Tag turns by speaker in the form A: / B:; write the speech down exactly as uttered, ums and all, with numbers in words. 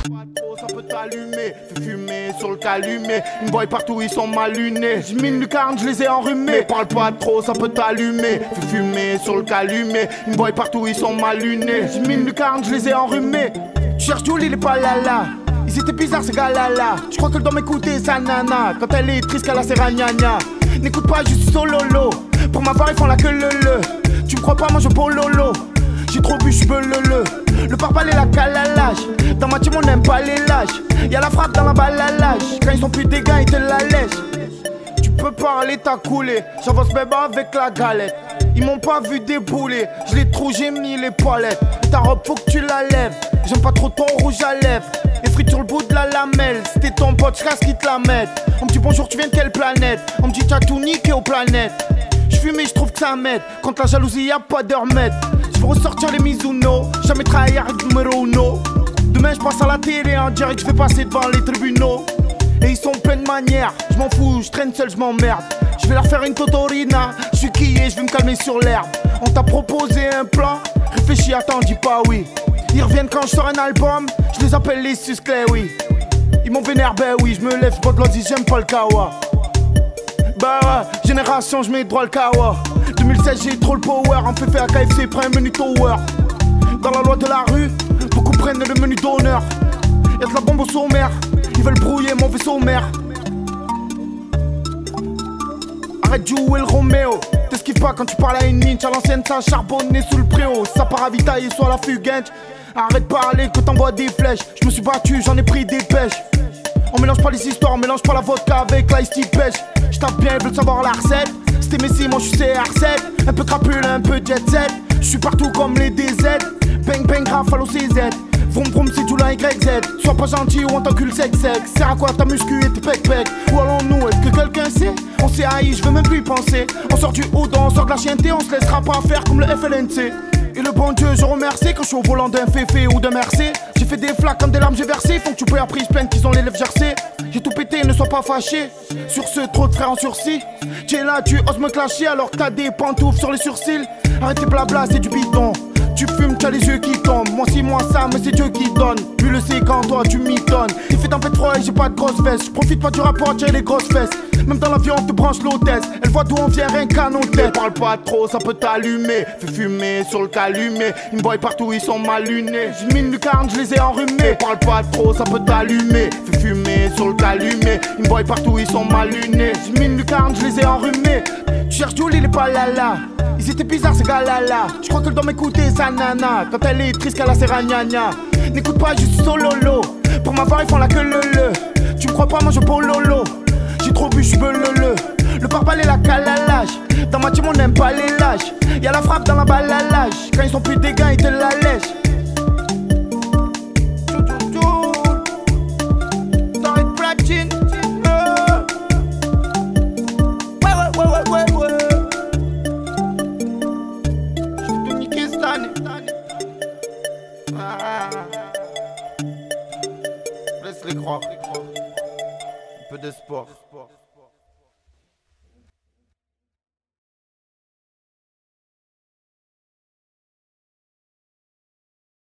A: trop, ça peut t'allumer. Fais fumer sur le calumet. Ils me voient partout, ils sont mal lunés. J'ai mis une lucarne, je les ai enrhumés. Parle pas trop, ça peut t'allumer. Fais fumer sur le calumet. Ils me voient partout, ils sont mal lunés. J'ai mis une lucarne, je les ai enrhumés. Tu cherches Julie, il est pas là là. Ils étaient bizarres, ces gars-là-là. Je crois qu'elle doit m'écouter, sa nana. Quand elle est triste, qu'elle a ses ragnagnas. N'écoute pas, je suis sololo. Pour m'avoir, ils font la queue le le. Tu me crois pas, moi je pololo. J'ai trop bu, je le le. Le pare-balles et la calalage. Dans ma team, on n'aime pas les lâches. Y'a la frappe dans la balalage. Quand ils sont plus des gars, ils te la lèchent. Tu peux parler, t'as coulé. J'avance même avec la galette. Ils m'ont pas vu débouler. Je l'ai trop, j'ai mis les palettes. Ta robe, faut que tu la lèves. J'aime pas trop ton rouge à lèvres. Et frites sur le bout de la lamelle. C'était ton pote, j'casse qui te la mette. On me dit bonjour, tu viens de quelle planète? On me dit t'as tout niqué aux planètes. J'fume et j'trouve que ça m'aide. Contre la jalousie, y'a pas de remède. J'veux ressortir les Mizuno. Jamais trahir avec numéro uno. Demain j'passe à la télé en direct, j'vais passer devant les tribunaux. Et ils sont pleins de manières. J'm'en fous, j'traîne seul, j'm'emmerde. J'vais leur faire une totorina. J'suis quillé, j'vais me calmer sur l'herbe. On t'a proposé un plan. Réfléchis, attends, dis pas oui. Ils reviennent quand je sors un album. Je les appelle les susclés, oui. Ils m'ont vénère, ben oui. Je me lève, j'bois de l'ordi, j'aime pas le kawa. Bah ouais, génération, je mets droit le kawa. deux mille seize, j'ai trop le power. On fait faire K F C, prends un menu tower. Dans la loi de la rue, beaucoup prennent le menu d'honneur. Y'a de la bombe au sommaire. Ils veulent brouiller mon vaisseau mère. Arrête de jouer le Roméo. T'esquives pas quand tu parles à une ninja. À l'ancienne, ça charbonné sous le préau. Ça part ravitailler soit la fugaine. Arrête de parler que t'envoies des flèches. Je me suis battu, j'en ai pris des pêches. On mélange pas les histoires, on mélange pas la vodka avec l'ice tea pêche. J'tape bien, ils veulent savoir la recette. C'était Messi, moi j'suis C R sept. Un peu crapule, un peu jet set. J'suis partout comme les D Z. Bang bang, rafale au C Z. Vroom vroom, c'est tout la Y Z. Sois pas gentil ou on t'encule sec sec. Sert à quoi ta muscu et tes pec pec? Où allons-nous? Est-ce que quelqu'un sait? On s'est haï, j'veux même plus y penser. On sort du haut, on sort de la chienneté. On se laissera pas faire comme le F L N C. Et le bon Dieu, je remercie quand je suis au volant d'un féfé ou d'un Mercé. J'ai fait des flaques comme des larmes, j'ai versé. Faut que tu payes à prise pleine qu'ils ont les lèvres gercées. J'ai tout pété, ne sois pas fâché. Sur ce, trop de frères en sursis. Tu es là, tu oses me clasher alors que t'as des pantoufles sur les sourcils. Arrête tes blabla, c'est du bidon. Tu fumes, t'as les yeux qui tombent. Moi si, moi ça, mais c'est Dieu qui donne. Lui le sait quand toi tu m'étonnes. Il fait tempête froid et j'ai pas de grosses fesses. J'profite pas du rapport, j'ai les grosses fesses. Même dans l'avion on te branche l'hôtesse. Elle voit d'où on vient, rien qu'à nos têtes. Parle pas trop, ça peut t'allumer. Fais fumer sur le calumet. Ils me voient partout, ils sont mal lunés. J'ai mis une lucarne, je les ai enrhumés. Parle pas trop, ça peut t'allumer. Fais fumer sur le calumet. Ils me voient partout, ils sont mal lunés. J'ai mis une lucarne, je les ai enrhumés. Tu cherches Julie, il est pas là là. Ils étaient bizarres ces gars-là-là. Je crois qu'elle doit m'écouter, sa nana. Quand elle est triste, qu'elle a ses ragnagnas. N'écoute pas, je suis sololo. Pour m'avoir, ils font la queue le le. Tu me crois pas, moi je pololo. J'ai trop bu, je veux le le. Le pare-balles et la calalage. Dans ma team, on n'aime pas les lâches. Y'a la frappe dans la balalage. Quand ils sont plus des gars, ils te la lèchent. T'arrêtes platine. Ouais, ouais, ouais, ouais, ouais, ouais. Ah. Laisse les croire. Un peu de sport.